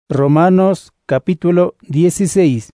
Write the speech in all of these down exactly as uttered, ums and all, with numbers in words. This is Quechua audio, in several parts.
Romanos capítulo dieciséis.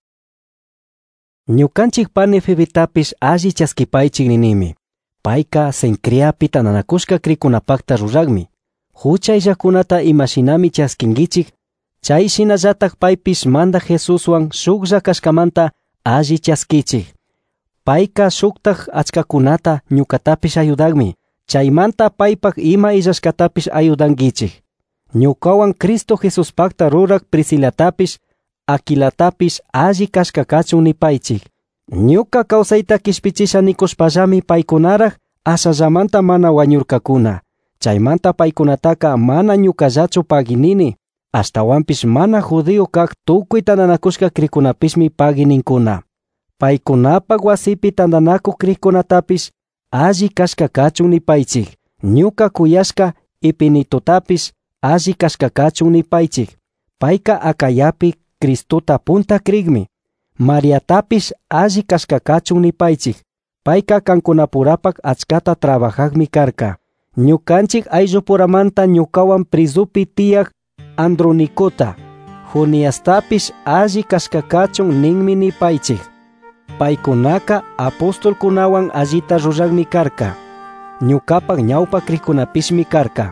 Ñukanchik pani Febitapish alli chaskipaychik ninimi. Payka sencreapi tananakushka krikunapakta ruragmi. Huchay llakunata imashinami chaskingichik. Chay shinallatak paypish manda Jesuswan shuklla kashkamanta alli chaskichik. Payka shuktak achkakunata ñukatapish ayudagmi. Chaymanta paypak ima illashkatapish ayudangichik. Ñukawan Cristo Jesuspakta rurak Priscilatapish, Aquilatapish alli kashkakachun nipaychik. Ñuka kawsayta kishpichisha nikushpallami paykunaraq ashallamanta mana wañurkakuna. Chaymanta paykunataka mana ñukallachu paginini, ashtawanpish mana judío kaq tukuy tananakushka krikunapishmi pagininkuna. Paykunapak wasipi tandanakuq krikunatapish alli kashkakachun nipaychik. Ñuka kuyashka Epinetotapish alli kashkakachun nipaychik. Payka Acayapi Cristota punta krigmi. Mariatapish alli kashkakachun nipaychik. Payka kankunapurapak achkata trabajagmi karka. Ñukanchik ayllupuramanta ñukawan prisupi tiyak Andronicota. Juniastapish alli kashkakachun ninmi nipaychik. Paykunaka apostolkunawan allita ruragmi karka. Ñukapak ñawpa krikunapishmi karka.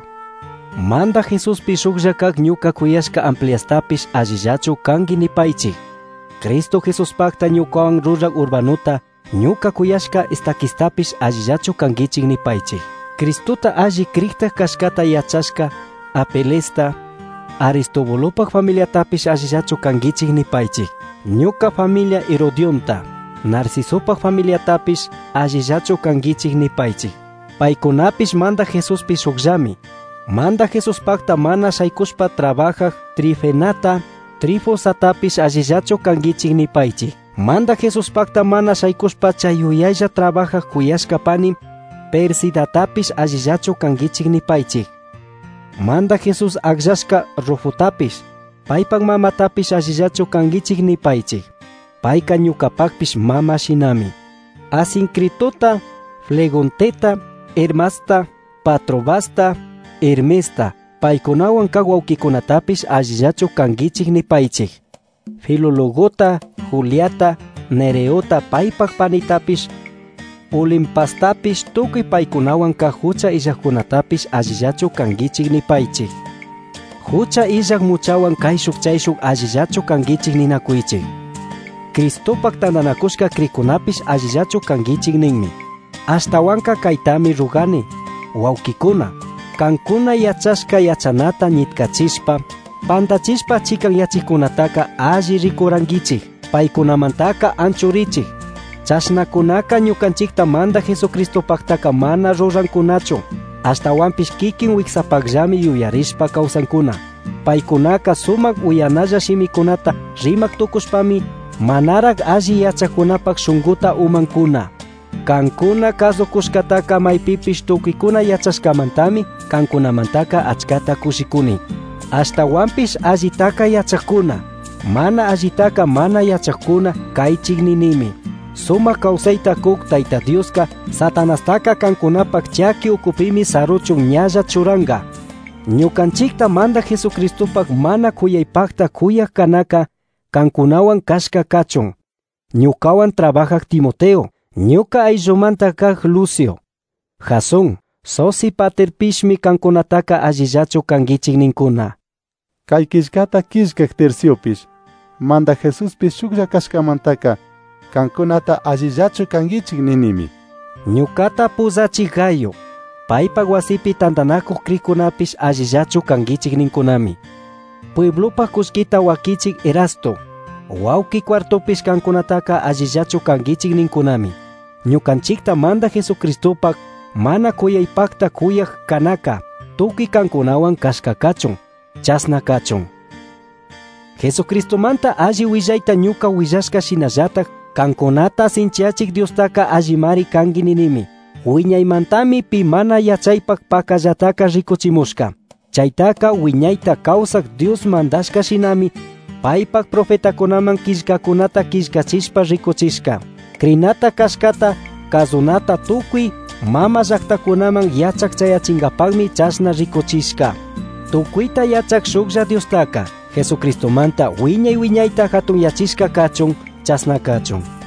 Manda Jesuspi shuklla kaq ñuka kuyashka Ampliastapish allillachu kangi nipaychik. Cristo Jesuspakta ñukawan rurak Urbanuta ñuka kuyashka Estaquistapish allillachu kangichik nipaychik. Cristota alli krikta kashkata yachashka Apelesta, Aristobulupak familiatapish allillachu kangichik nipaychik. Ñuka familia Herodionta, Narcisopak familiatapish allillachu kangichik nipaychik. Paykunapish manda Jesuspi shukllami. Manda Jesuspakta mana shaykushpa trabajaq Trifenata, Trifosatapish allillachu kangichik nipaychik. Manda Jesuspakta mana shaykushpa chayuyaylla trabajaq kuyashka pani Persidatapish allillachu kangichik nipaychik. Manda Jesus agllashka Rufutapish, paypak mamatapish allillachu kangichik nipaychik. Payka ñukapakpish mama shinami. Asincritota, Flegonteta, Hermasta, Patrobasta, Hermesta, paykunawan kaq wawqikunatapish allillachu kangichik nipaychik. Filologota, Juliata, Nereota paypak panitapish, Olimpastapish tukuy paykunawan kaq hucha illaqkunatapish allillachu kangichik nipaychik. Hucha illaq muchawan kay shuk chay shuk allillachu kangichik ninakuychik. Cristopak tandanakushka krikunapish allillachu kangichik ninmi. Ashtawanka kaytami rugani, wawqikuna, kankuna yachashka yachanata nitkachishpa, pantachishpa chikan yachikunataka alli rikurangichik, paykunamantaka anchurichik. Chashnakunaka ñukanchikta manda Jesucristopaktaka mana rurankunachu, ashtawanpish kikin wiksapakllami yuyarishpa kawsankuna. Paykunaka sumak uyanalla shimikunata rimak tukushpami manaraq alli yachakunapak shunquta umankuna. Kankuna kasukushkataka maypipish tukuykuna yachashkamantami kankunamantaka achkata kushikuni. Ashtawanpish allitaka yachaqkuna, mana allitaka mana yachaqkuna kaychik ninimi. Sumak kawsayta kuk Tayta Dioska Satanastaka kankunapak chaki ukupimi saruchun ñalla churanga. Ñukanchikta manda Jesucristopak mana kuyaypakta kuyaq kanaka kankunawan kashka kachun. Ñukawan trabajaq Timoteo, ñuka ayllumanta kaq Lucio, Jasón, Sosipaterpishmi kankunataka allillachu kangichik ninkuna. Kay kishkata kishkaq Terciopish, manda Jesuspish shuklla kashkamantaka kankunata allillachu kangichik ninimi. Ñukata pusachik Gayo, paypak wasipi tandanakuq krikunapish allillachu kangichik ninkunami. Pueblopak kuskita wakichik Erasto, wawqi cuartopish kankunataka allillachu kangichik ninkunami. Ñukanchikta manda Jesucristopak mana kuyaypakta kuyaq kanaka tukuy kankunawan kashkakachun, chasna kachun. Jesucristomanta alli willayta ñuka willashka shinallatak kankunata sinchiachik Diostaka allimari kangi ninimi. Wiñaymantami pi mana yachaypak pakallataka rikuchimushka. Chaytaka wiñayta kawsaq Dios mandashka shinami paypak profetakunaman killkakunata killkachishpa rikuchishka. Krinata kashkata kazunata tukuy mama llaqtakunaman yachaq chayachinkapakmi chashna rikuchishka. Tukuyta yachaq shuklla Diostaka Jesucristo manta wiñay wiñayta hatun yachishka kachun, chasna kachun.